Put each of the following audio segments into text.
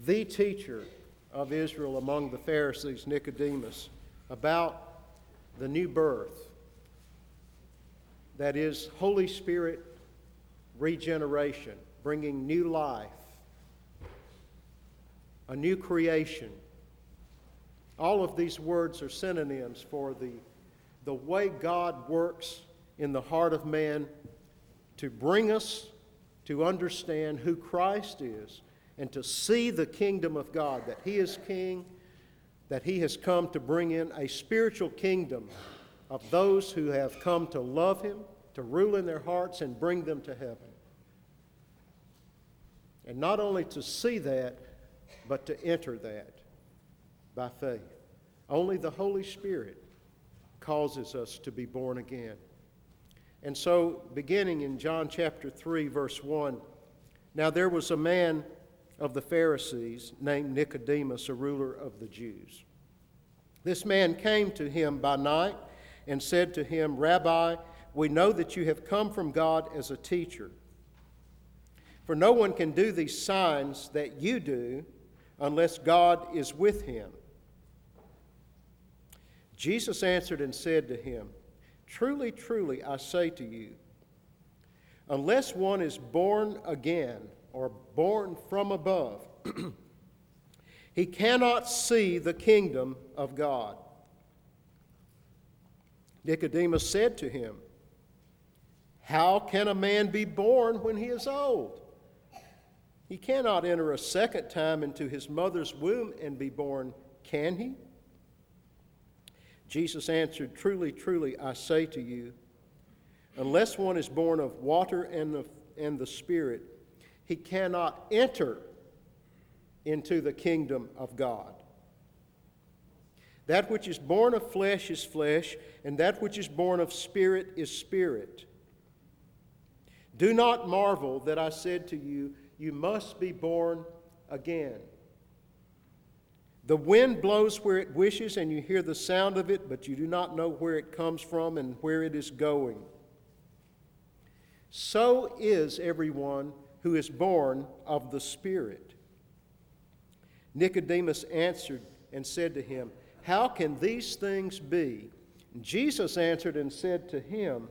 the teacher of Israel among the Pharisees, Nicodemus, about the new birth. That is, Holy Spirit regeneration, bringing new life, a new creation. All of these words are synonyms for the way God works in the heart of man to bring us to understand who Christ is and to see the kingdom of God, that He is King, that He has come to bring in a spiritual kingdom of those who have come to love Him, to rule in their hearts and bring them to heaven. And not only to see that, but to enter that by faith. Only the Holy Spirit causes us to be born again. And so, beginning in John chapter 3, verse 1, now there was a man of the Pharisees named Nicodemus, a ruler of the Jews. This man came to him by night and said to him, Rabbi, we know that you have come from God as a teacher. For no one can do these signs that you do unless God is with him. Jesus answered and said to him, Truly, truly, I say to you, unless one is born again or born from above, he cannot see the kingdom of God. Nicodemus said to him, How can a man be born when he is old? He cannot enter a second time into his mother's womb and be born, can he? Jesus answered, Truly, truly, I say to you, unless one is born of water and the Spirit, he cannot enter into the kingdom of God. That which is born of flesh is flesh, and that which is born of spirit is spirit. Do not marvel that I said to you, you must be born again. The wind blows where it wishes, and you hear the sound of it, but you do not know where it comes from and where it is going. So is everyone who is born of the Spirit. Nicodemus answered and said to him, How can these things be? And Jesus answered and said to him,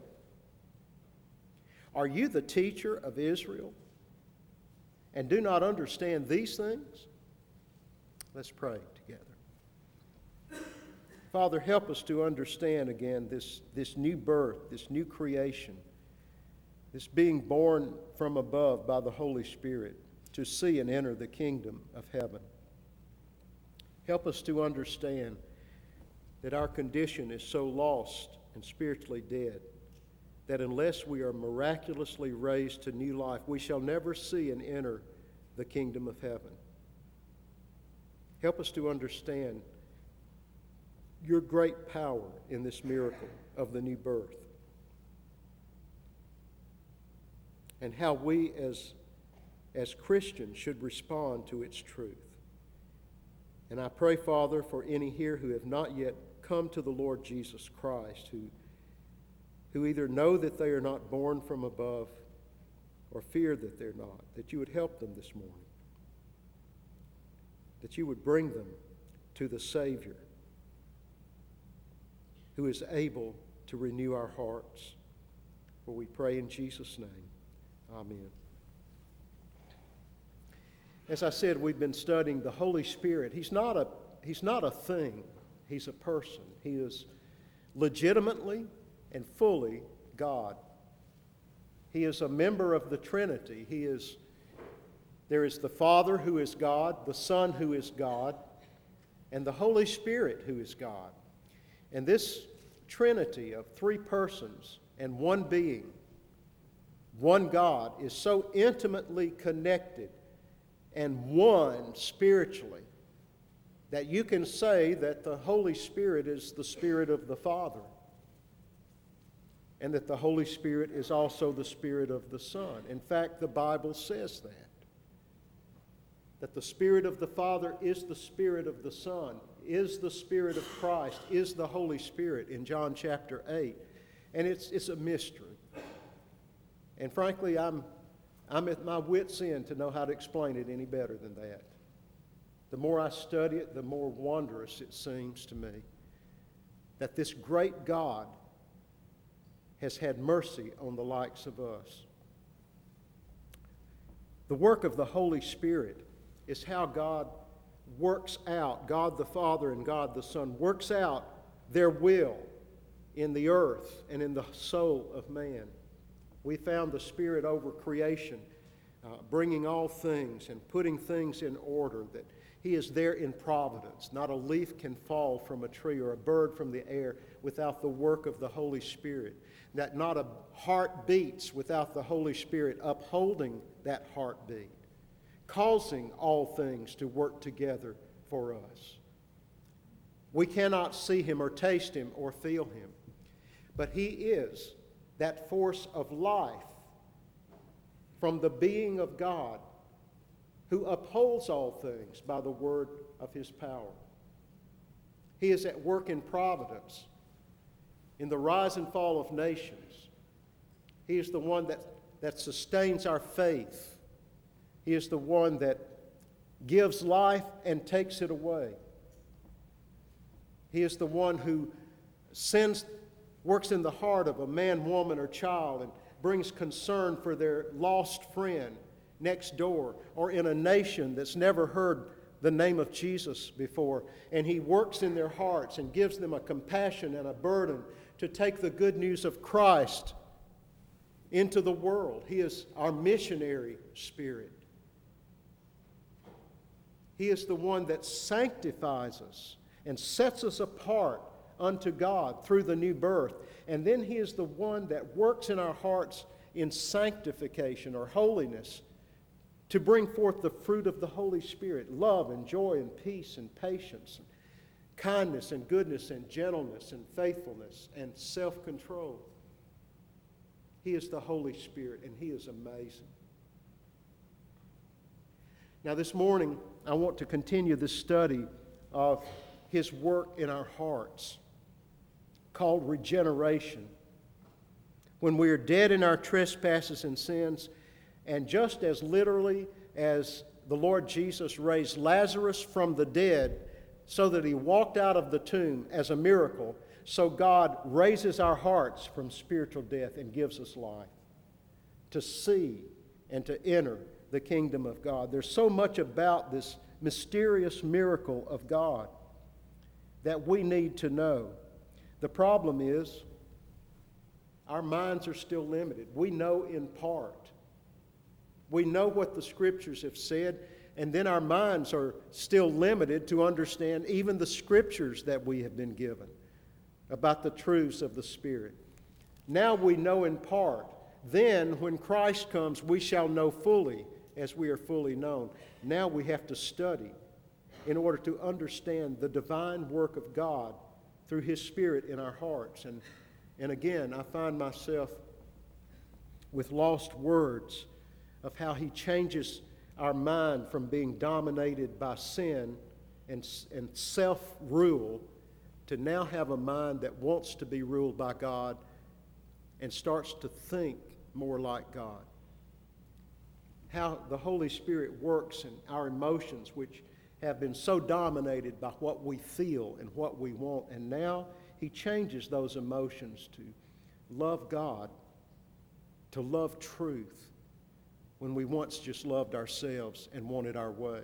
Are you the teacher of Israel and do not understand these things? Let's pray together. Father, help us to understand again this new birth, this new creation, this being born from above by the Holy Spirit to see and enter the kingdom of heaven. Help us to understand that our condition is so lost and spiritually dead that unless we are miraculously raised to new life, we shall never see and enter the kingdom of heaven. Help us to understand your great power in this miracle of the new birth and how we as Christians should respond to its truth. And I pray, Father, for any here who have not yet come to the Lord Jesus Christ, who either know that they are not born from above or fear that they're not, that you would help them this morning, that you would bring them to the Savior who is able to renew our hearts. For we pray in Jesus' name. Amen. As I said, we've been studying the Holy Spirit. He's not a thing. He's a person. He is legitimately and fully God. He is a member of the Trinity. There is the Father who is God, the Son who is God, and the Holy Spirit who is God. And this Trinity of three persons and one being, one God, is so intimately connected and one spiritually that you can say that the Holy Spirit is the Spirit of the Father and that the Holy Spirit is also the Spirit of the Son. In fact, the Bible says that the Spirit of the Father is the Spirit of the Son, is the Spirit of Christ, is the Holy Spirit in John chapter 8. And it's a mystery. And frankly, I'm at my wit's end to know how to explain it any better than that. the more I study it, the more wondrous it seems to me that this great God has had mercy on the likes of us. The work of the Holy Spirit is how God works out, God the Father and God the Son, works out their will in the earth and in the soul of man. We found the Spirit over creation, bringing all things and putting things in order, that He is there in providence. Not a leaf can fall from a tree or a bird from the air without the work of the Holy Spirit. That not a heart beats without the Holy Spirit upholding that heartbeat, causing all things to work together for us. We cannot see Him or taste Him or feel Him, but He is that force of life from the being of God, who upholds all things by the word of His power. He is at work in providence, in the rise and fall of nations. He is the one that sustains our faith. He is the one that gives life and takes it away. He is the one who works in the heart of a man, woman, or child and brings concern for their lost friend next door or in a nation that's never heard the name of Jesus before. And He works in their hearts and gives them a compassion and a burden to take the good news of Christ into the world. He is our missionary spirit. He is the one that sanctifies us and sets us apart unto God through the new birth. And then He is the one that works in our hearts in sanctification or holiness to bring forth the fruit of the Holy Spirit, love and joy and peace and patience and kindness and goodness and gentleness and faithfulness and self-control. He is the Holy Spirit, and He is amazing. Now this morning, I want to continue the study of His work in our hearts, called regeneration. When we are dead in our trespasses and sins, and just as literally as the Lord Jesus raised Lazarus from the dead so that he walked out of the tomb as a miracle, so God raises our hearts from spiritual death and gives us life to see and to enter the kingdom of God. There's so much about this mysterious miracle of God that we need to know. The problem is our minds are still limited. We know in part. We know what the Scriptures have said, and then our minds are still limited to understand even the Scriptures that we have been given about the truths of the Spirit. Now we know in part. Then, when Christ comes, we shall know fully as we are fully known. Now we have to study in order to understand the divine work of God through His Spirit in our hearts. And again, I find myself with lost words of how He changes our mind from being dominated by sin and self-rule to now have a mind that wants to be ruled by God and starts to think more like God. How the Holy Spirit works in our emotions, which have been so dominated by what we feel and what we want, and now He changes those emotions to love God, to love truth, when we once just loved ourselves and wanted our way.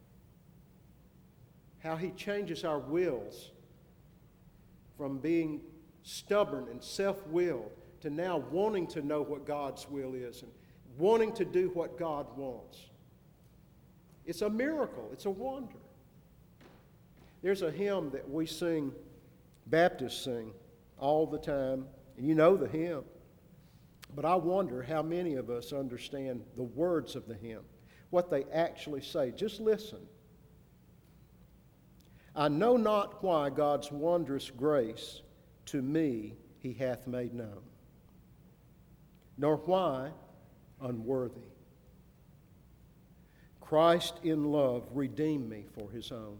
How He changes our wills from being stubborn and self-willed to now wanting to know what God's will is and wanting to do what God wants. It's a miracle. It's a wonder. There's a hymn that we sing, Baptists sing all the time, and you know the hymn. But I wonder how many of us understand the words of the hymn, what they actually say. Just listen. I know not why God's wondrous grace to me He hath made known, nor why unworthy. Christ in love redeemed me for His own.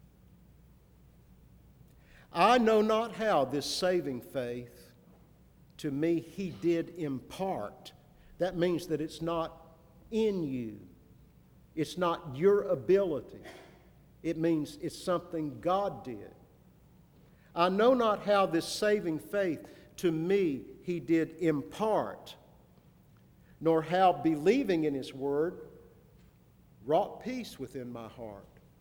I know not how this saving faith to me He did impart. That means that it's not in you. It's not your ability. It means it's something God did. I know not how this saving faith to me he did impart, nor how believing in his word wrought peace within my heart.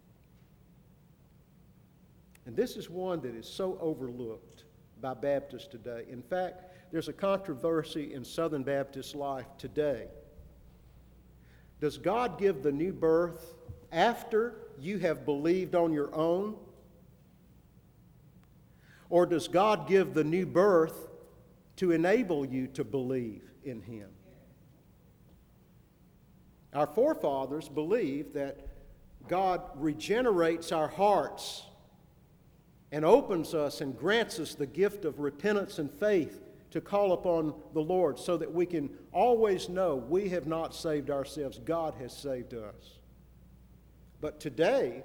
And this is one that is so overlooked by Baptists today. In fact, there's a controversy in Southern Baptist life today. Does God give the new birth after you have believed on your own? Or does God give the new birth to enable you to believe in Him? Our forefathers believed that God regenerates our hearts and opens us and grants us the gift of repentance and faith to call upon the Lord so that we can always know we have not saved ourselves. God has saved us. But today,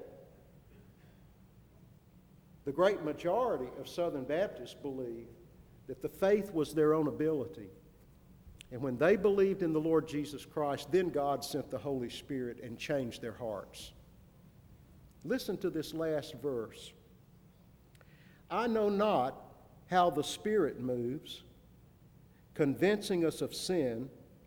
the great majority of Southern Baptists believe that the faith was their own ability. And when they believed in the Lord Jesus Christ, then God sent the Holy Spirit and changed their hearts. Listen to this last verse. I know not how the Spirit moves, convincing us of sin,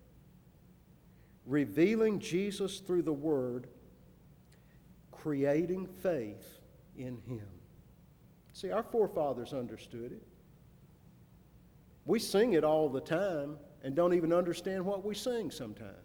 revealing Jesus through the Word, creating faith in Him. See, our forefathers understood it. We sing it all the time and don't even understand what we sing sometimes.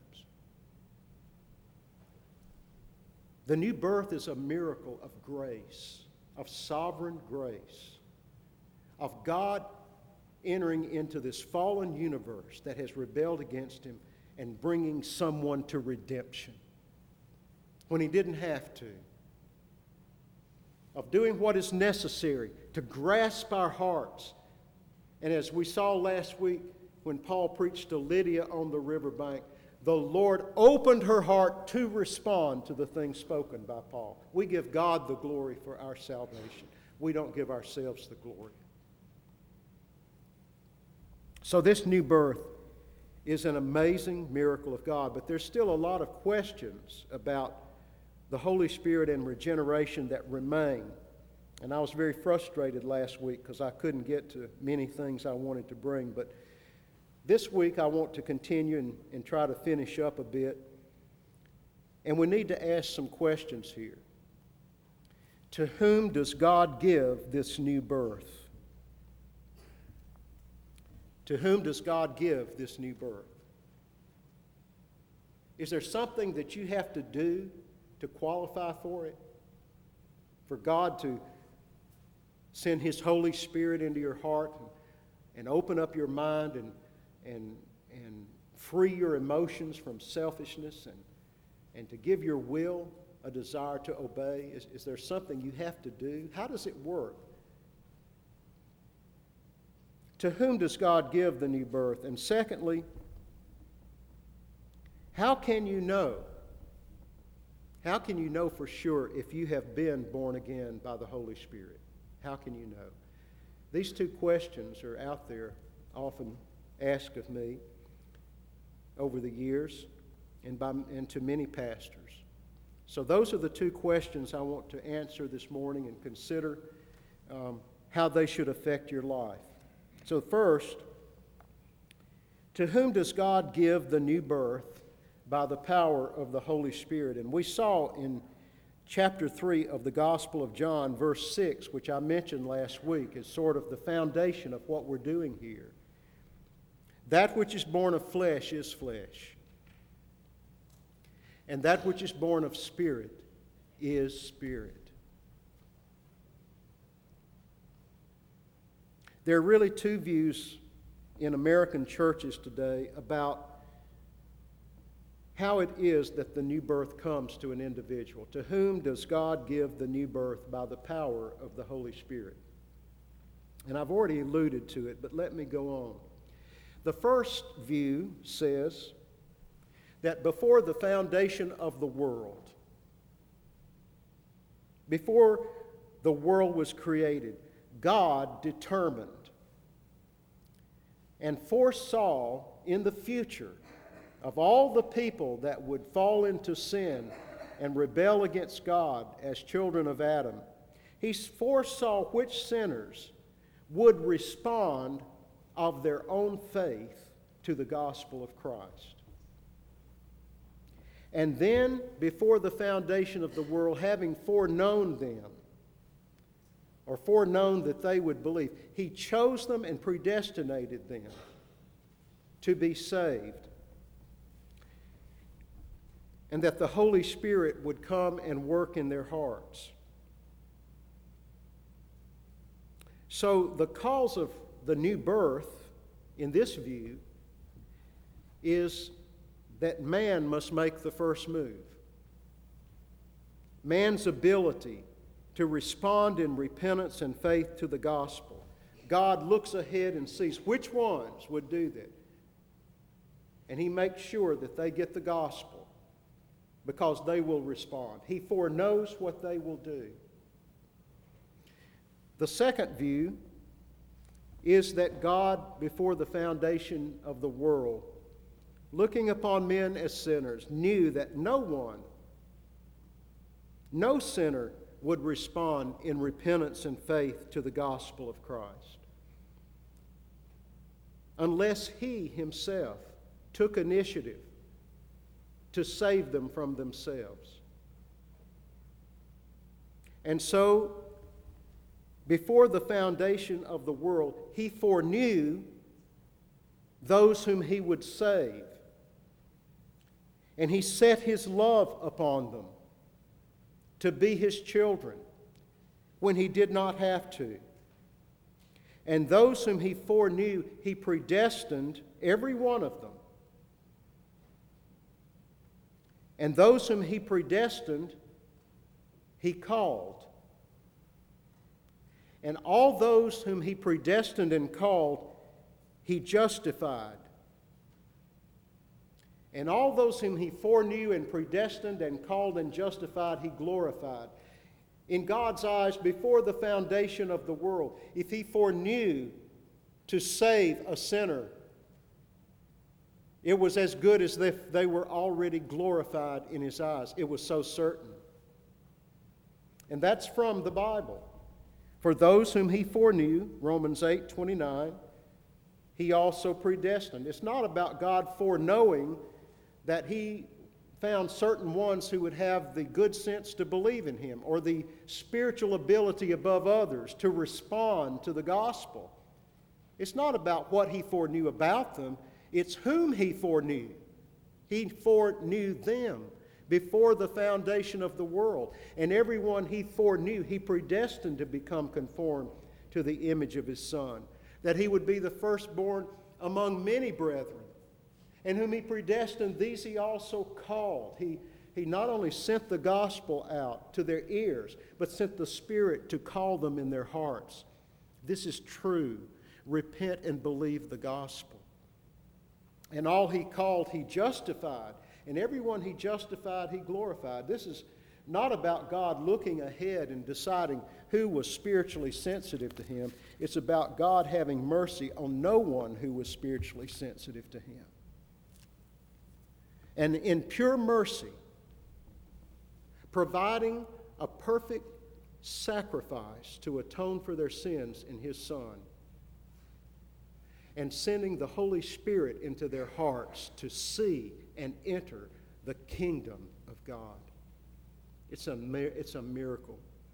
The new birth is a miracle of grace, of sovereign grace, of God entering into this fallen universe that has rebelled against Him and bringing someone to redemption when He didn't have to, of doing what is necessary to grasp our hearts. And as we saw last week when Paul preached to Lydia on the riverbank, the Lord opened her heart to respond to the things spoken by Paul. We give God the glory for our salvation. We don't give ourselves the glory. So this new birth is an amazing miracle of God, but there's still a lot of questions about the Holy Spirit and regeneration that remain. And I was very frustrated last week because I couldn't get to many things I wanted to bring. But this week I want to continue and try to finish up a bit. And we need to ask some questions here. To whom does God give this new birth? To whom does God give this new birth? Is there something that you have to do to qualify for it? For God to send His Holy Spirit into your heart and open up your mind and free your emotions from selfishness and to give your will a desire to obey? Is there something you have to do? How does it work? To whom does God give the new birth? And secondly, how can you know? How can you know for sure if you have been born again by the Holy Spirit? How can you know? These two questions are out there, often asked of me over the years and to many pastors. So those are the two questions I want to answer this morning and consider how they should affect your life. So first, to whom does God give the new birth by the power of the Holy Spirit? And we saw in chapter 3 of the Gospel of John, verse 6, which I mentioned last week, as sort of the foundation of what we're doing here. That which is born of flesh is flesh, and that which is born of spirit is spirit. There are really two views in American churches today about how it is that the new birth comes to an individual. To whom does God give the new birth by the power of the Holy Spirit? And I've already alluded to it, but let me go on. The first view says that before the foundation of the world, before the world was created, God determined and foresaw in the future of all the people that would fall into sin and rebel against God as children of Adam, he foresaw which sinners would respond of their own faith to the gospel of Christ. And then, before the foundation of the world, having foreknown them, or foreknown that they would believe, he chose them and predestinated them to be saved, and that the Holy Spirit would come and work in their hearts. So the cause of the new birth, in this view, is that man must make the first move. Man's ability to respond in repentance and faith to the gospel. God looks ahead and sees which ones would do that. And he makes sure that they get the gospel because they will respond. He foreknows what they will do. The second view is that God, before the foundation of the world, looking upon men as sinners, knew that no sinner would respond in repentance and faith to the gospel of Christ unless he himself took initiative to save them from themselves. And so, before the foundation of the world, he foreknew those whom he would save. And he set his love upon them to be his children when he did not have to. And those whom he foreknew, he predestined, every one of them. And those whom he predestined, he called. And all those whom he predestined and called, he justified. And all those whom he foreknew and predestined and called and justified, he glorified. In God's eyes, before the foundation of the world, if he foreknew to save a sinner, it was as good as if they were already glorified in his eyes. It was so certain. And that's from the Bible. For those whom he foreknew, Romans 8:29, he also predestined. It's not about God foreknowing that he found certain ones who would have the good sense to believe in him or the spiritual ability above others to respond to the gospel. It's not about what he foreknew about them. It's whom he foreknew. He foreknew them before the foundation of the world. And everyone he foreknew, he predestined to become conformed to the image of his Son, that he would be the firstborn among many brethren. And whom he predestined, these he also called. He not only sent the gospel out to their ears, but sent the Spirit to call them in their hearts. This is true. Repent and believe the gospel. And all he called, he justified. And everyone he justified, he glorified. This is not about God looking ahead and deciding who was spiritually sensitive to him. It's about God having mercy on no one who was spiritually sensitive to him. And in pure mercy, providing a perfect sacrifice to atone for their sins in his Son, and sending the Holy Spirit into their hearts to see and enter the kingdom of God. It's a miracle.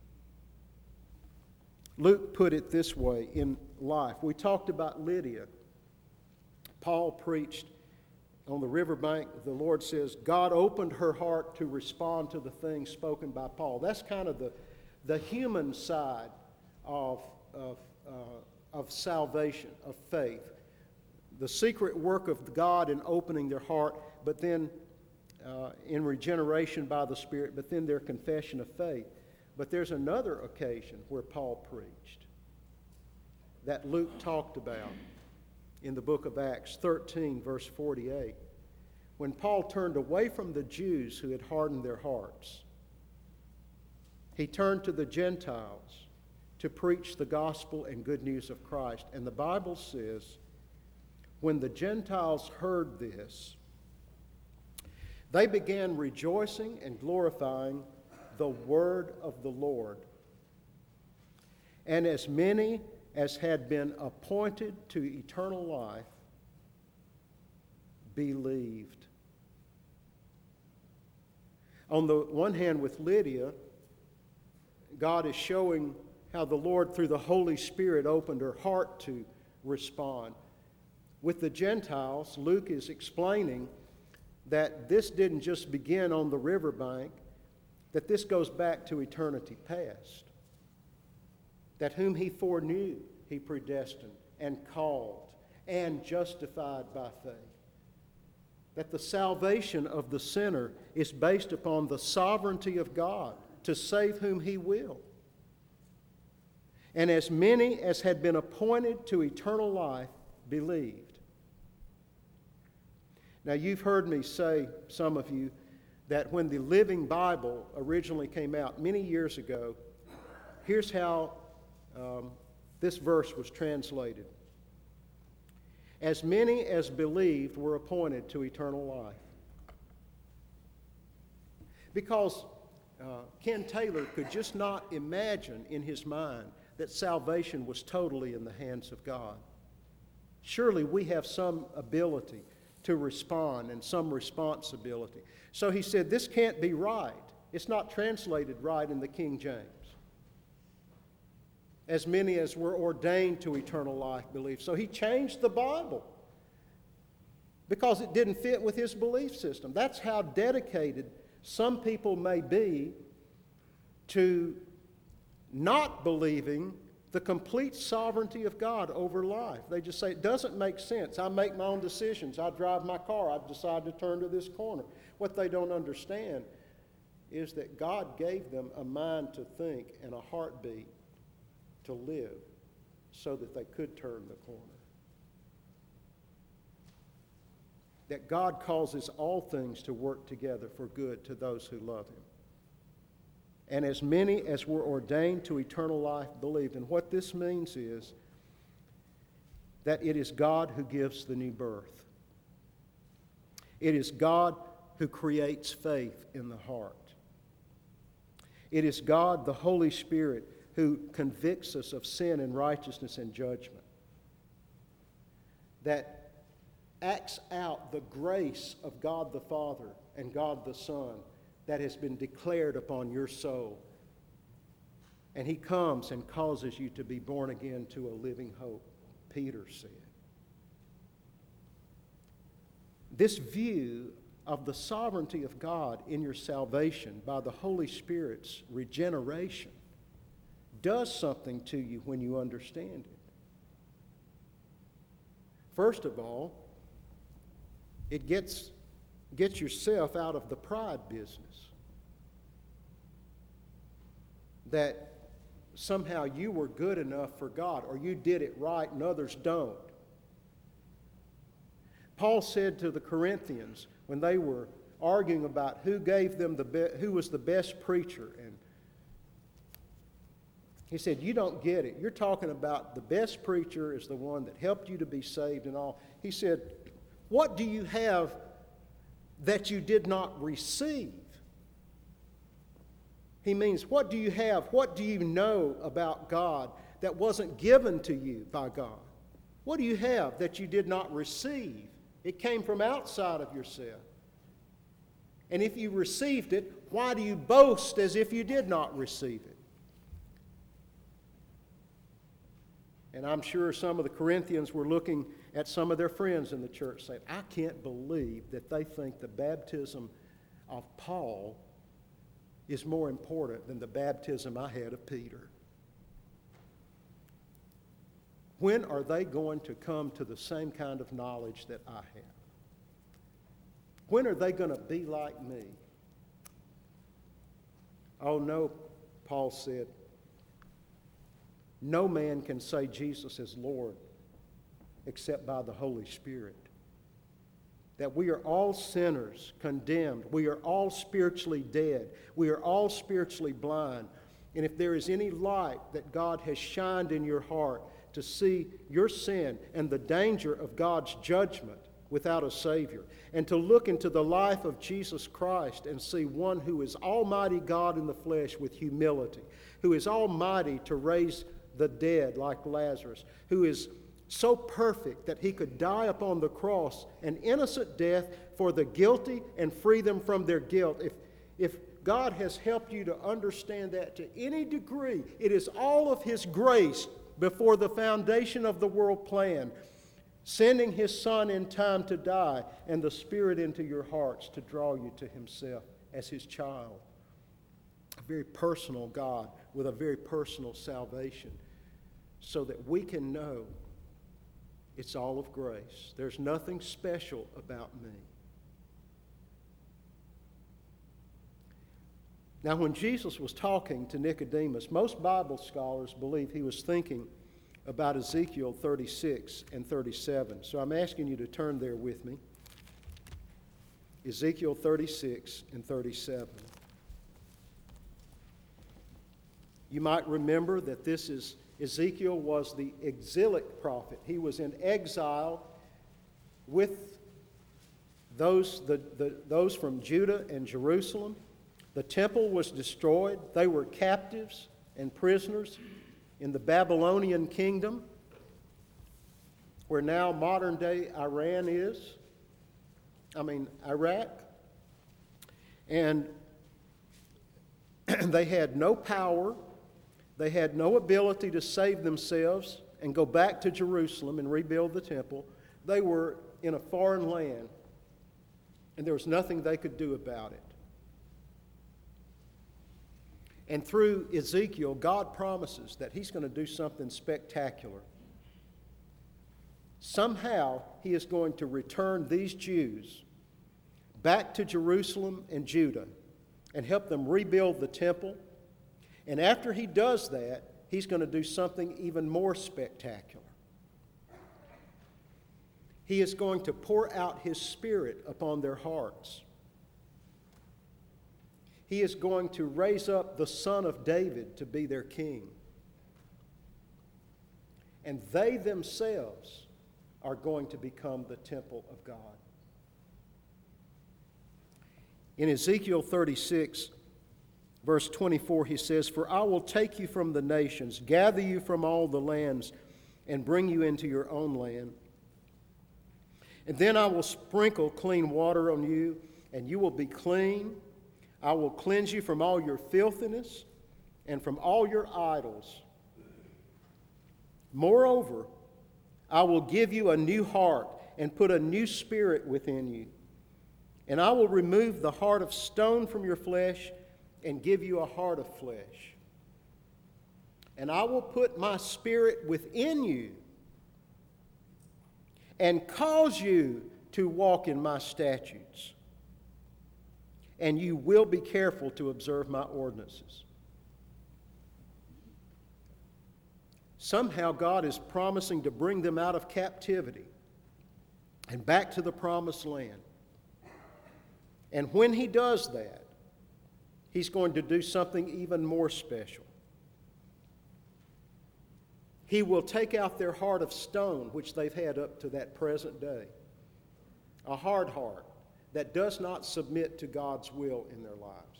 Luke put it this way in life. We talked about Lydia. Paul preached on the riverbank. The Lord says God opened her heart to respond to the things spoken by Paul. That's kind of the human side of salvation, of faith. The secret work of God in opening their heart, but then in regeneration by the Spirit, but then their confession of faith. But there's another occasion where Paul preached that Luke talked about in the book of Acts 13, verse 48, when Paul turned away from the Jews who had hardened their hearts. He turned to the Gentiles to preach the gospel and good news of Christ. And the Bible says, when the Gentiles heard this, They began rejoicing and glorifying the word of the Lord. And as many as had been appointed to eternal life believed. On the one hand, with Lydia, God is showing how the Lord, through the Holy Spirit, opened her heart to respond. With the Gentiles, Luke is explaining that this didn't just begin on the riverbank, that this goes back to eternity past. That whom he foreknew, he predestined and called and justified by faith. That the salvation of the sinner is based upon the sovereignty of God to save whom he will. And as many as had been appointed to eternal life believed. Now, you've heard me say, some of you, that when the Living Bible originally came out many years ago, here's how this verse was translated. As many as believed were appointed to eternal life. Because Ken Taylor could just not imagine in his mind that salvation was totally in the hands of God. Surely we have some ability to respond and some responsibility. So he said, this can't be right. It's not translated right in the King James. As many as were ordained to eternal life believe. So he changed the Bible because it didn't fit with his belief system. That's how dedicated some people may be to not believing the complete sovereignty of God over life. They just say, it doesn't make sense. I make my own decisions. I drive my car. I've decided to turn to this corner. What they don't understand is that God gave them a mind to think and a heartbeat to live so that they could turn the corner. That God causes all things to work together for good to those who love him. And as many as were ordained to eternal life believed. And what this means is that it is God who gives the new birth. It is God who creates faith in the heart. It is God, the Holy Spirit, who convicts us of sin and righteousness and judgment, that acts out the grace of God the Father and God the Son that has been declared upon your soul. And he comes and causes you to be born again to a living hope, Peter said. This view of the sovereignty of God in your salvation by the Holy Spirit's regeneration does something to you when you understand it. First of all, it gets yourself out of the pride business. That somehow you were good enough for God or you did it right and others don't. Paul said to the Corinthians when they were arguing about who gave them who was the best preacher, and he said, you don't get it. You're talking about the best preacher is the one that helped you to be saved and all. He said, what do you have that you did not receive? He means, what do you have? What do you know about God that wasn't given to you by God? What do you have that you did not receive? It came from outside of yourself. And if you received it, why do you boast as if you did not receive it? And I'm sure some of the Corinthians were looking at some of their friends in the church saying, I can't believe that they think the baptism of Paul is more important than the baptism I had of Peter. When are they going to come to the same kind of knowledge that I have? When are they going to be like me? Oh no, Paul said, no man can say Jesus is Lord except by the Holy Spirit. That we are all sinners, condemned. We are all spiritually dead. We are all spiritually blind. And if there is any light that God has shined in your heart to see your sin and the danger of God's judgment without a Savior, and to look into the life of Jesus Christ and see one who is Almighty God in the flesh with humility, who is almighty to raise the dead like Lazarus, who is so perfect that he could die upon the cross, an innocent death for the guilty and free them from their guilt. If God has helped you to understand that to any degree, it is all of His grace before the foundation of the world plan, sending His Son in time to die, and the Spirit into your hearts to draw you to Himself as His child. A very personal God with a very personal salvation, so that we can know it's all of grace. There's nothing special about me. Now, when Jesus was talking to Nicodemus, most Bible scholars believe he was thinking about Ezekiel 36 and 37. So I'm asking you to turn there with me. Ezekiel 36 and 37. You might remember that Ezekiel was the exilic prophet. He was in exile with those from Judah and Jerusalem. The temple was destroyed. They were captives and prisoners in the Babylonian kingdom, where now modern-day Iraq. And they had no power. They had no ability to save themselves and go back to Jerusalem and rebuild the temple. They were in a foreign land, and there was nothing they could do about it. And through Ezekiel, God promises that He's going to do something spectacular. Somehow, He is going to return these Jews back to Jerusalem and Judah and help them rebuild the temple. And after He does that, He's going to do something even more spectacular. He is going to pour out His Spirit upon their hearts. He is going to raise up the Son of David to be their king. And they themselves are going to become the temple of God. In Ezekiel 36, verse 24, he says, "For I will take you from the nations, gather you from all the lands, and bring you into your own land. And then I will sprinkle clean water on you, and you will be clean. I will cleanse you from all your filthiness and from all your idols. Moreover, I will give you a new heart and put a new spirit within you. And I will remove the heart of stone from your flesh and give you a heart of flesh. And I will put my spirit within you and cause you to walk in my statutes. And you will be careful to observe my ordinances." Somehow God is promising to bring them out of captivity and back to the promised land. And when He does that, He's going to do something even more special. He will take out their heart of stone, which they've had up to that present day, a hard heart that does not submit to God's will in their lives.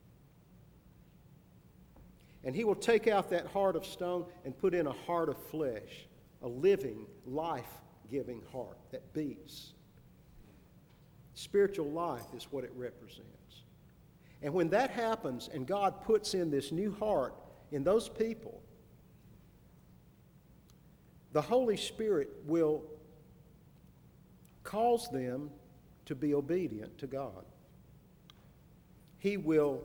And He will take out that heart of stone and put in a heart of flesh, a living, life-giving heart that beats. Spiritual life is what it represents. And when that happens and God puts in this new heart in those people, the Holy Spirit will cause them to be obedient to God. He will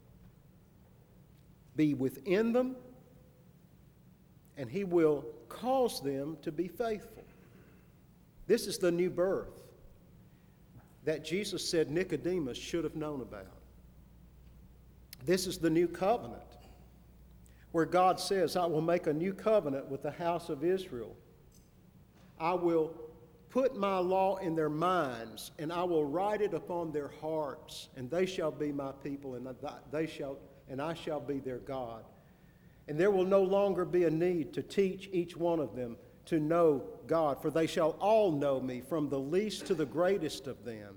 be within them, and He will cause them to be faithful. This is the new birth that Jesus said Nicodemus should have known about. This is the new covenant where God says, "I will make a new covenant with the house of Israel. I will put my law in their minds, and I will write it upon their hearts, and they shall be my people, and I shall be their God. And there will no longer be a need to teach each one of them to know God, for they shall all know me, from the least to the greatest of them.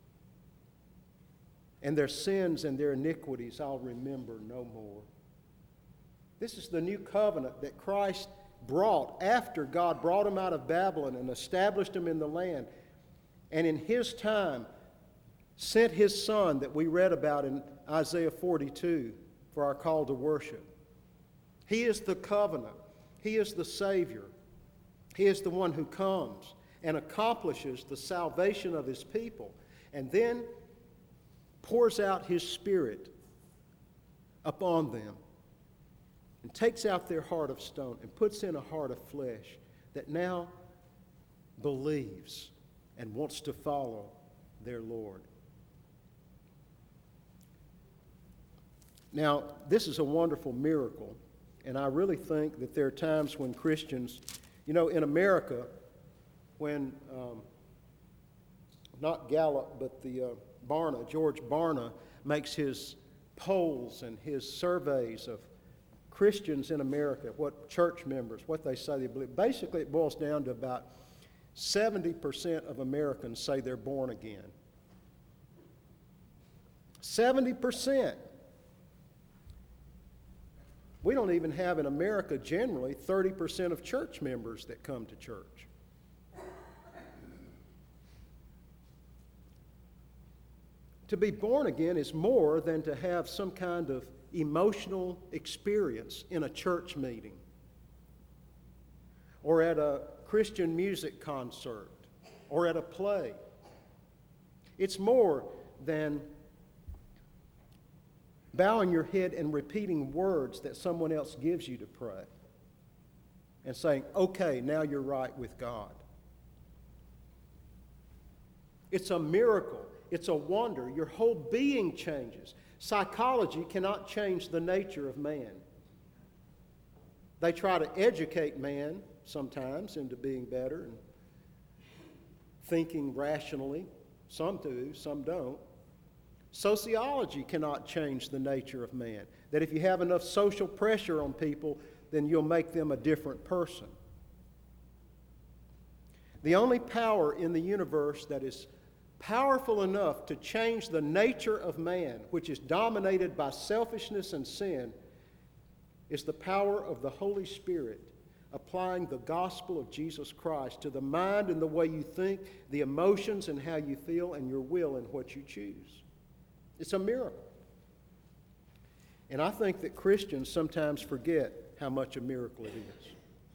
And their sins and their iniquities I'll remember no more. This is the new covenant that Christ brought after God brought them out of Babylon and established them in the land. And in His time, sent His Son that we read about in Isaiah 42 for our call to worship. He is the covenant. He is the Savior. He is the one who comes and accomplishes the salvation of His people, and then pours out His Spirit upon them and takes out their heart of stone and puts in a heart of flesh that now believes and wants to follow their Lord. Now, this is a wonderful miracle, and I really think that there are times when Christians, in America, when, not Gallup, but the George Barna makes his polls and his surveys of Christians in America, what church members, what they say they believe. Basically, it boils down to about 70% of Americans say they're born again. 70%. We don't even have in America generally 30% of church members that come to church. To be born again is more than to have some kind of emotional experience in a church meeting or at a Christian music concert or at a play. It's more than bowing your head and repeating words that someone else gives you to pray and saying, okay, now you're right with God. It's a miracle. It's a wonder. Your whole being changes. Psychology cannot change the nature of man. They try to educate man sometimes into being better and thinking rationally. Some do, some don't. Sociology cannot change the nature of man. That if you have enough social pressure on people, then you'll make them a different person. The only power in the universe that is powerful enough to change the nature of man, which is dominated by selfishness and sin, is the power of the Holy Spirit applying the gospel of Jesus Christ to the mind and the way you think, the emotions and how you feel, and your will and what you choose. It's a miracle. And I think that Christians sometimes forget how much a miracle it is.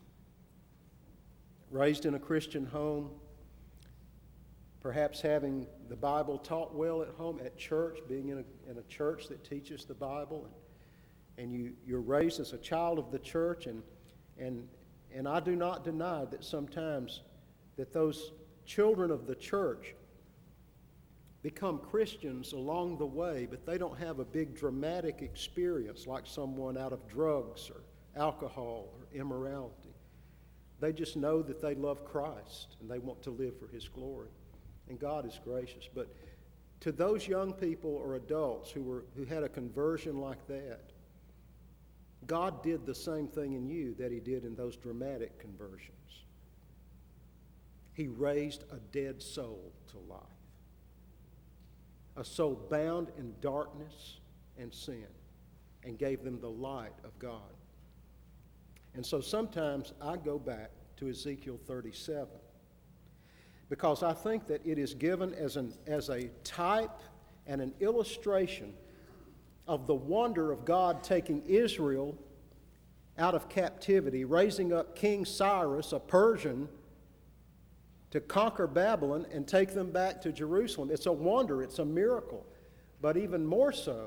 Raised in a Christian home, perhaps having the Bible taught well at home, at church, being in a church that teaches the Bible, and you're raised as a child of the church, and I do not deny that sometimes that those children of the church become Christians along the way, but they don't have a big dramatic experience like someone out of drugs or alcohol or immorality. They just know that they love Christ and they want to live for His glory. And God is gracious. But to those young people or adults who had a conversion like that, God did the same thing in you that He did in those dramatic conversions. He raised a dead soul to life. A soul bound in darkness and sin, and gave them the light of God. And so sometimes I go back to Ezekiel 37 because I think that it is given as a type and an illustration of the wonder of God taking Israel out of captivity, raising up King Cyrus, a Persian, to conquer Babylon and take them back to Jerusalem. It's a wonder, it's a miracle. But even more so,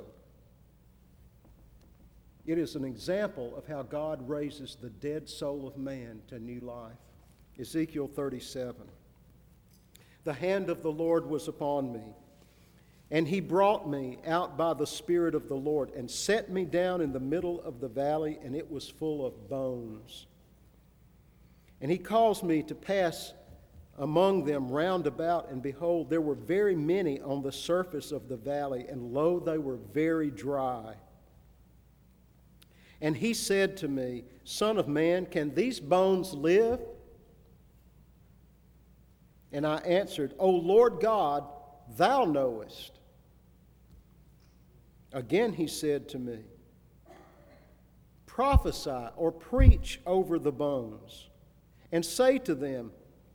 it is an example of how God raises the dead soul of man to new life. Ezekiel 37. The hand of the Lord was upon me, and He brought me out by the Spirit of the Lord and set me down in the middle of the valley, and it was full of bones. And He caused me to pass among them round about, and behold, there were very many on the surface of the valley, and lo, they were very dry. And He said to me, Son of man, can these bones live? And I answered, O Lord God, thou knowest. Again he said to me, prophesy or preach over the bones, and say to them,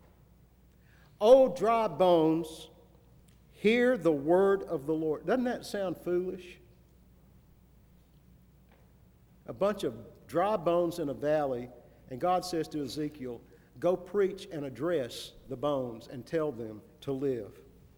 O dry bones, hear the word of the Lord. Doesn't that sound foolish? A bunch of dry bones in a valley, and God says to Ezekiel, go preach and address the bones and tell them to live.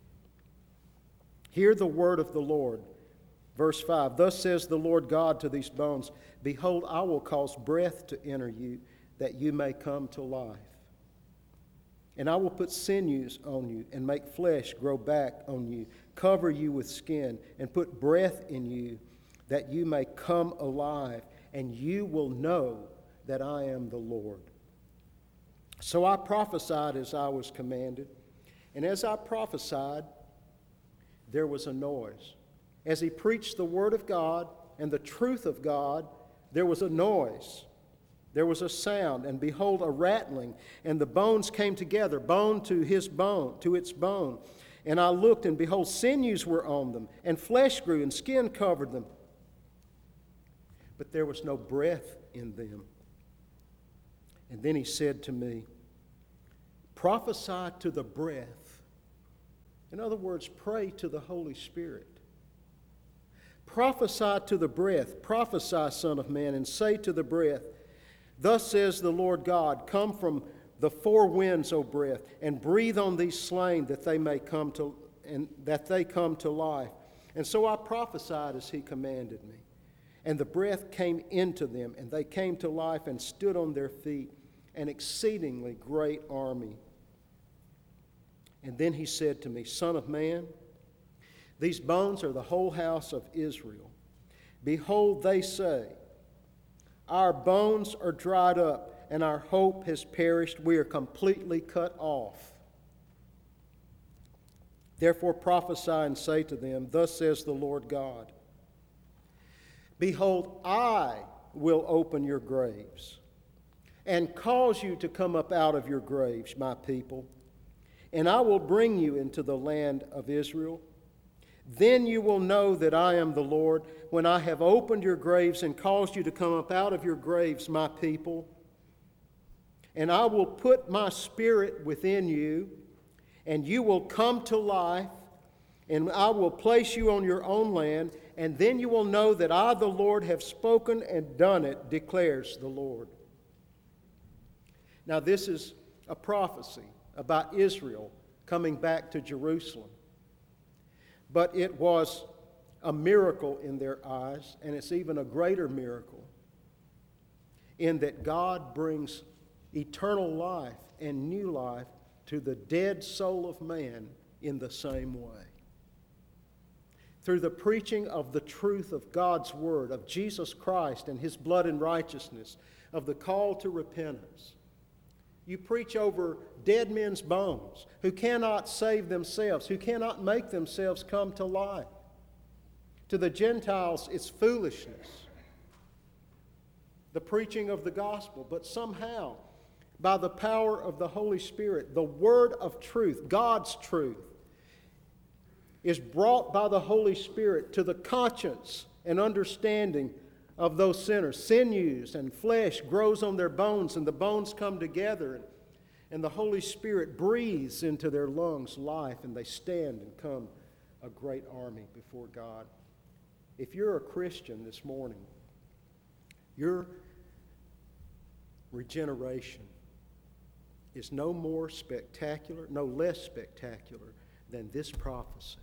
Hear the word of the Lord. Verse 5, thus says the Lord God to these bones, behold, I will cause breath to enter you, that you may come to life. And I will put sinews on you, and make flesh grow back on you, cover you with skin, and put breath in you, that you may come alive, and you will know that I am the Lord. So I prophesied as I was commanded, and as I prophesied, there was a noise. As he preached the word of God and the truth of God, there was a noise. There was a sound, and behold, a rattling, and the bones came together, bone to his bone, to its bone. And I looked, and behold, sinews were on them, and flesh grew, and skin covered them. But there was no breath in them. And then he said to me, prophesy to the breath. In other words, pray to the Holy Spirit. Prophesy to the breath, prophesy, Son of Man, and say to the breath, thus says the Lord God, come from the four winds, O breath, and breathe on these slain that they may come to life. And so I prophesied as he commanded me. And the breath came into them, and they came to life and stood on their feet, an exceedingly great army. And then he said to me, Son of man, these bones are the whole house of Israel. Behold, they say, our bones are dried up, and our hope has perished. We are completely cut off. Therefore prophesy and say to them, thus says the Lord God, behold, I will open your graves and cause you to come up out of your graves, my people, and I will bring you into the land of Israel. Then you will know that I am the Lord, when I have opened your graves and caused you to come up out of your graves, my people. And I will put my spirit within you, and you will come to life, and I will place you on your own land, and then you will know that I, the Lord, have spoken and done it, declares the Lord. Now, this is a prophecy about Israel coming back to Jerusalem. But it was a miracle in their eyes, and it's even a greater miracle in that God brings eternal life and new life to the dead soul of man in the same way. Through the preaching of the truth of God's Word, of Jesus Christ and His blood and righteousness, of the call to repentance. You preach over dead men's bones who cannot save themselves, who cannot make themselves come to life. To the Gentiles, it's foolishness, the preaching of the gospel. But somehow, by the power of the Holy Spirit, the word of truth, God's truth, is brought by the Holy Spirit to the conscience and understanding of those sinners. Sinews and flesh grows on their bones, and the bones come together, and the Holy Spirit breathes into their lungs life, and they stand and come a great army before God. If you're a Christian this morning, your regeneration is no more spectacular, no less spectacular than this prophecy.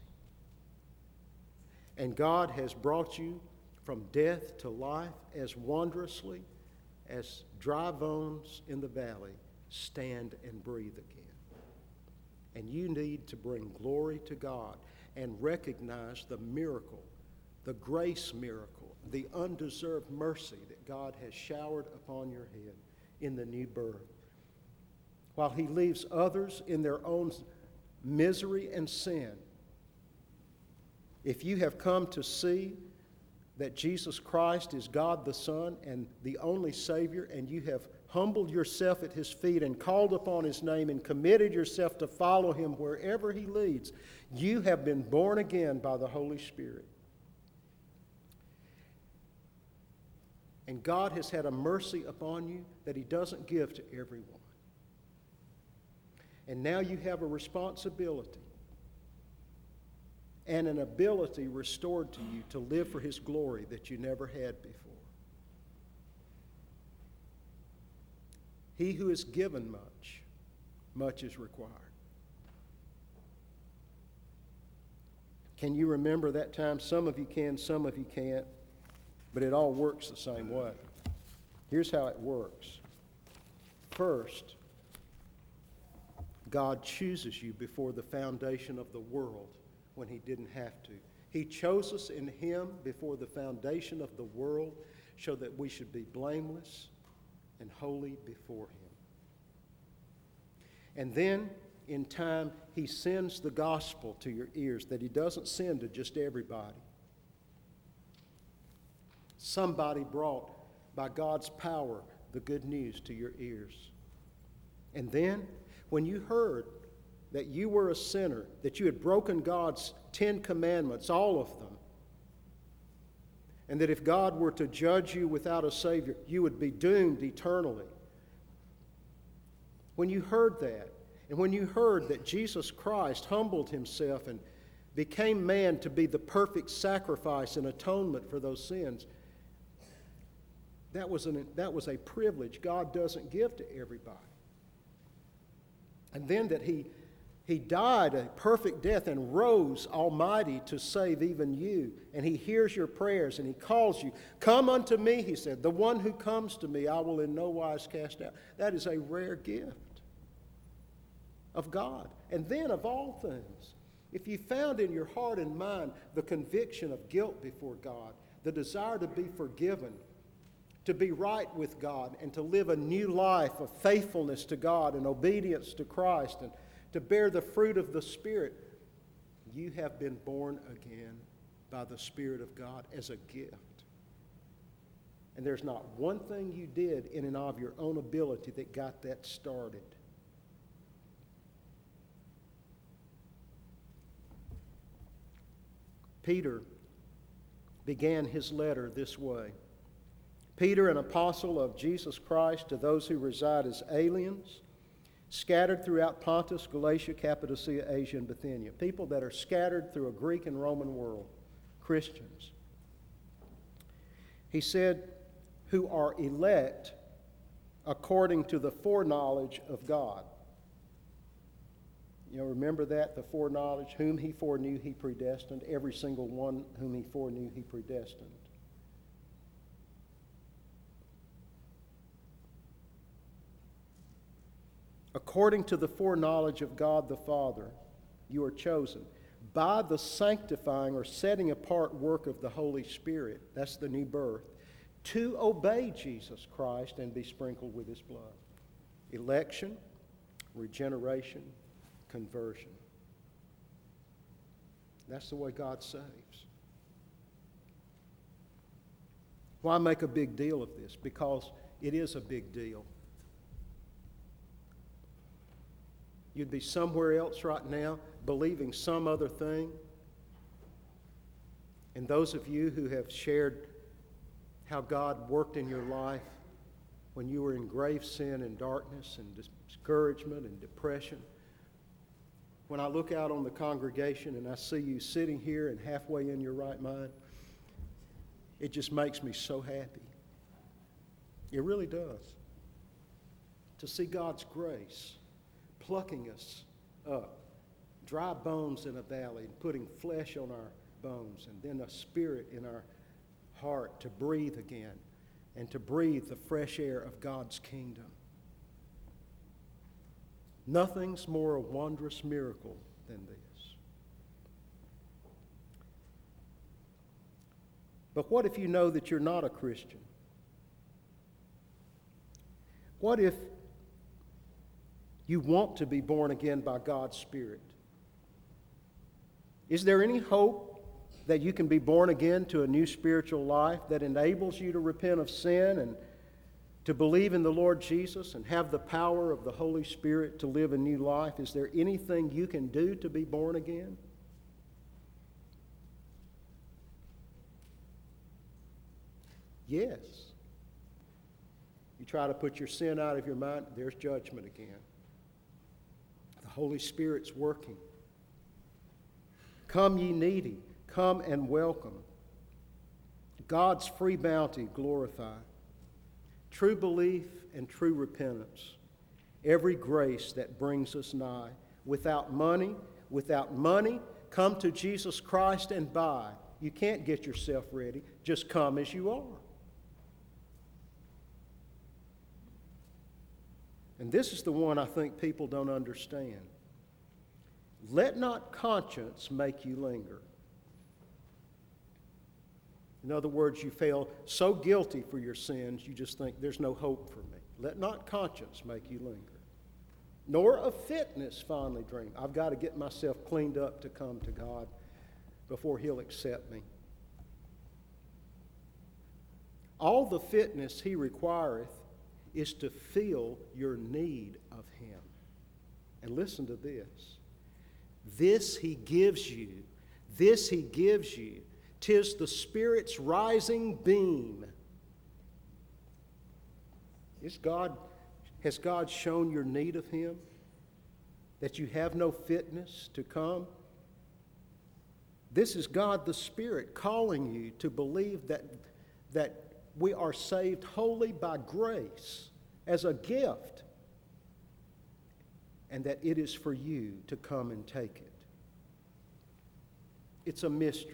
And God has brought you from death to life as wondrously as dry bones in the valley stand and breathe again. And you need to bring glory to God and recognize the miracle, the grace miracle, the undeserved mercy that God has showered upon your head in the new birth. While He leaves others in their own misery and sin, if you have come to see that Jesus Christ is God the Son and the only Savior, and you have humbled yourself at His feet and called upon His name and committed yourself to follow Him wherever He leads, you have been born again by the Holy Spirit. And God has had a mercy upon you that He doesn't give to everyone. And now you have a responsibility and an ability restored to you to live for His glory that you never had before. He who is given much, much is required. Can you remember that time? Some of you can, some of you can't, but it all works the same way. Here's how it works. First, God chooses you before the foundation of the world when He didn't have to. He chose us in Him before the foundation of the world so that we should be blameless and holy before Him. And then, in time, He sends the gospel to your ears that He doesn't send to just everybody. Somebody brought, by God's power, the good news to your ears. And then, when you heard that you were a sinner, that you had broken God's 10 commandments, all of them, and that if God were to judge you without a Savior, you would be doomed eternally. When you heard that, and when you heard that Jesus Christ humbled Himself and became man to be the perfect sacrifice and atonement for those sins, that was a privilege God doesn't give to everybody. And then that He died a perfect death and rose almighty to save even you. And He hears your prayers and He calls you. Come unto me, He said. The one who comes to me I will in no wise cast out. That is a rare gift of God. And then of all things, if you found in your heart and mind the conviction of guilt before God, the desire to be forgiven, to be right with God, and to live a new life of faithfulness to God and obedience to Christ, and to bear the fruit of the Spirit, you have been born again by the Spirit of God as a gift. And there's not one thing you did in and of your own ability that got that started. Peter began his letter this way. Peter, an apostle of Jesus Christ, to those who reside as aliens, scattered throughout Pontus, Galatia, Cappadocia, Asia, and Bithynia. People that are scattered through a Greek and Roman world. Christians. He said, who are elect according to the foreknowledge of God. You know, remember that, the foreknowledge? Whom He foreknew, He predestined. Every single one whom He foreknew, He predestined. According to the foreknowledge of God the Father, you are chosen by the sanctifying or setting apart work of the Holy Spirit, that's the new birth, to obey Jesus Christ and be sprinkled with His blood. Election, regeneration, conversion. That's the way God saves. Why make a big deal of this? Because it is a big deal. You'd be somewhere else right now believing some other thing. And those of you who have shared how God worked in your life when you were in grave sin and darkness and discouragement and depression, when I look out on the congregation and I see you sitting here and halfway in your right mind, it just makes me so happy. It really does. To see God's grace plucking us up, dry bones in a valley, and putting flesh on our bones, and then a spirit in our heart to breathe again, and to breathe the fresh air of God's kingdom. Nothing's more a wondrous miracle than this. But what if you know that you're not a Christian? What if you want to be born again by God's Spirit? Is there any hope that you can be born again to a new spiritual life that enables you to repent of sin and to believe in the Lord Jesus and have the power of the Holy Spirit to live a new life? Is there anything you can do to be born again? Yes. You try to put your sin out of your mind, there's judgment again. The Holy Spirit's working. Come, ye needy, come and welcome. God's free bounty glorify. True belief and true repentance. Every grace that brings us nigh. Without money, come to Jesus Christ and buy. You can't get yourself ready. Just come as you are. And this is the one I think people don't understand. Let not conscience make you linger. In other words, you feel so guilty for your sins, you just think there's no hope for me. Let not conscience make you linger. Nor of fitness fondly dream. I've got to get myself cleaned up to come to God before He'll accept me. All the fitness He requireth is to feel your need of Him. And listen to this. This He gives you. This He gives you. 'Tis the Spirit's rising beam. Has God shown your need of Him? That you have no fitness to come? This is God the Spirit calling you to believe that we are saved wholly by grace as a gift, and that it is for you to come and take it. It's a mystery.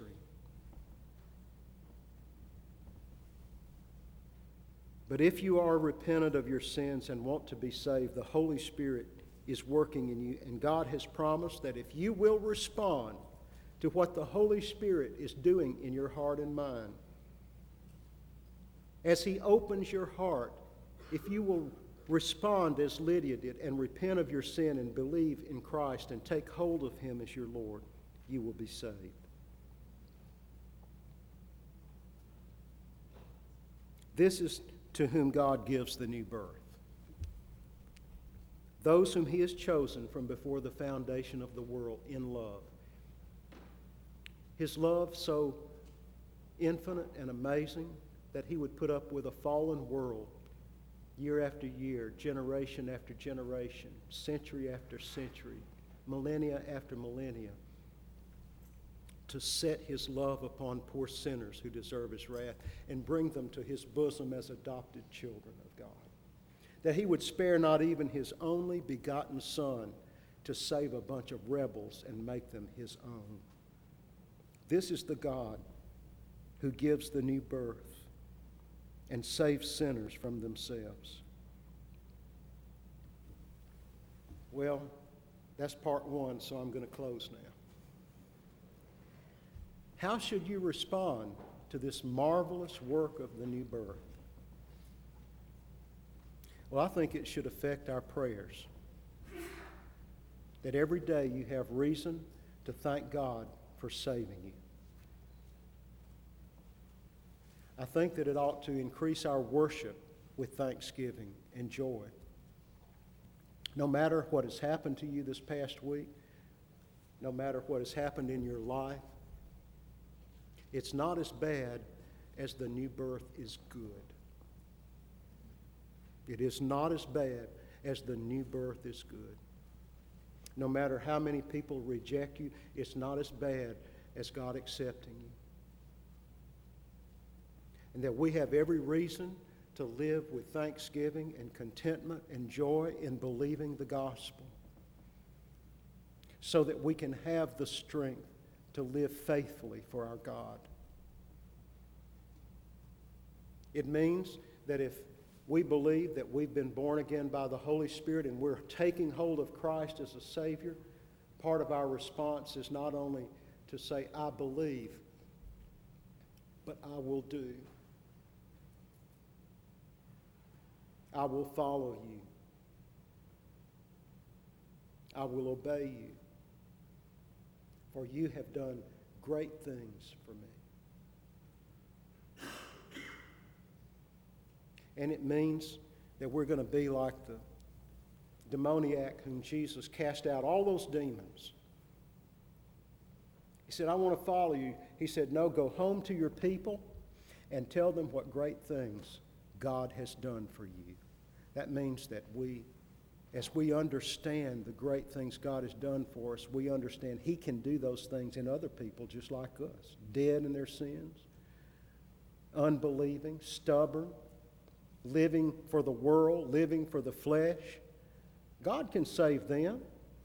But if you are repentant of your sins and want to be saved, the Holy Spirit is working in you, and God has promised that if you will respond to what the Holy Spirit is doing in your heart and mind, as He opens your heart, if you will respond as Lydia did and repent of your sin and believe in Christ and take hold of Him as your Lord, you will be saved. This is to whom God gives the new birth. Those whom He has chosen from before the foundation of the world in love. His love so infinite and amazing that He would put up with a fallen world year after year, generation after generation, century after century, millennia after millennia, to set His love upon poor sinners who deserve His wrath and bring them to His bosom as adopted children of God. That He would spare not even His only begotten Son to save a bunch of rebels and make them His own. This is the God who gives the new birth and saves sinners from themselves. Well, that's part one, so I'm going to close now. How should you respond to this marvelous work of the new birth? Well, I think it should affect our prayers. That every day you have reason to thank God for saving you. I think that it ought to increase our worship with thanksgiving and joy. No matter what has happened to you this past week, no matter what has happened in your life, it's not as bad as the new birth is good. It is not as bad as the new birth is good. No matter how many people reject you, it's not as bad as God accepting you. And that we have every reason to live with thanksgiving and contentment and joy in believing the gospel, so that we can have the strength to live faithfully for our God. It means that if we believe that we've been born again by the Holy Spirit and we're taking hold of Christ as a Savior, part of our response is not only to say, I believe, but I will do. I will follow you. I will obey you. For you have done great things for me. And it means that we're going to be like the demoniac whom Jesus cast out all those demons. He said, I want to follow you. He said, no, go home to your people and tell them what great things God has done for you. That means that as we understand the great things God has done for us, we understand He can do those things in other people just like us. Dead in their sins, unbelieving, stubborn, living for the world, living for the flesh. God can save them.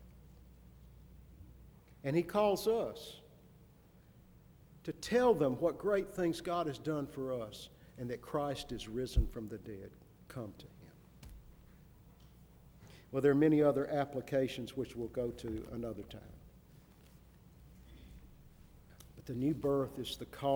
And He calls us to tell them what great things God has done for us and that Christ is risen from the dead. Come to Him. Well, there are many other applications which we'll go to another time. But the new birth is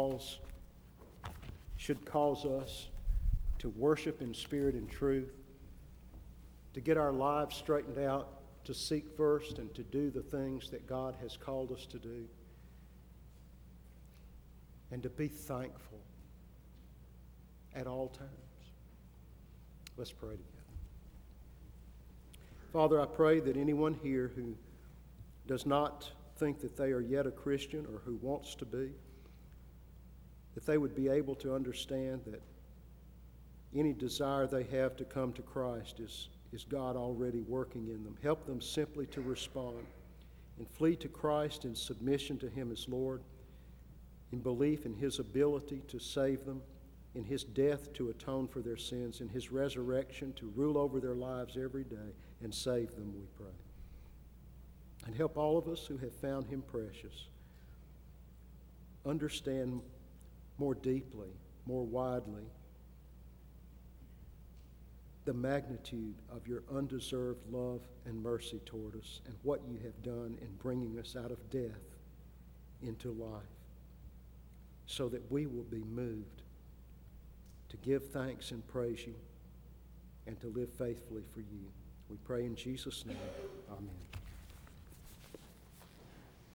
should cause us to worship in spirit and truth, to get our lives straightened out, to seek first and to do the things that God has called us to do, and to be thankful at all times. Let's pray together. Father, I pray that anyone here who does not think that they are yet a Christian or who wants to be, that they would be able to understand that any desire they have to come to Christ is God already working in them. Help them simply to respond and flee to Christ in submission to Him as Lord, in belief in His ability to save them, in His death to atone for their sins, in His resurrection to rule over their lives every day and save them, we pray. And help all of us who have found Him precious understand more deeply, more widely, the magnitude of your undeserved love and mercy toward us and what you have done in bringing us out of death into life, so that we will be moved to give thanks and praise you and to live faithfully for you. We pray in Jesus' name. Amen.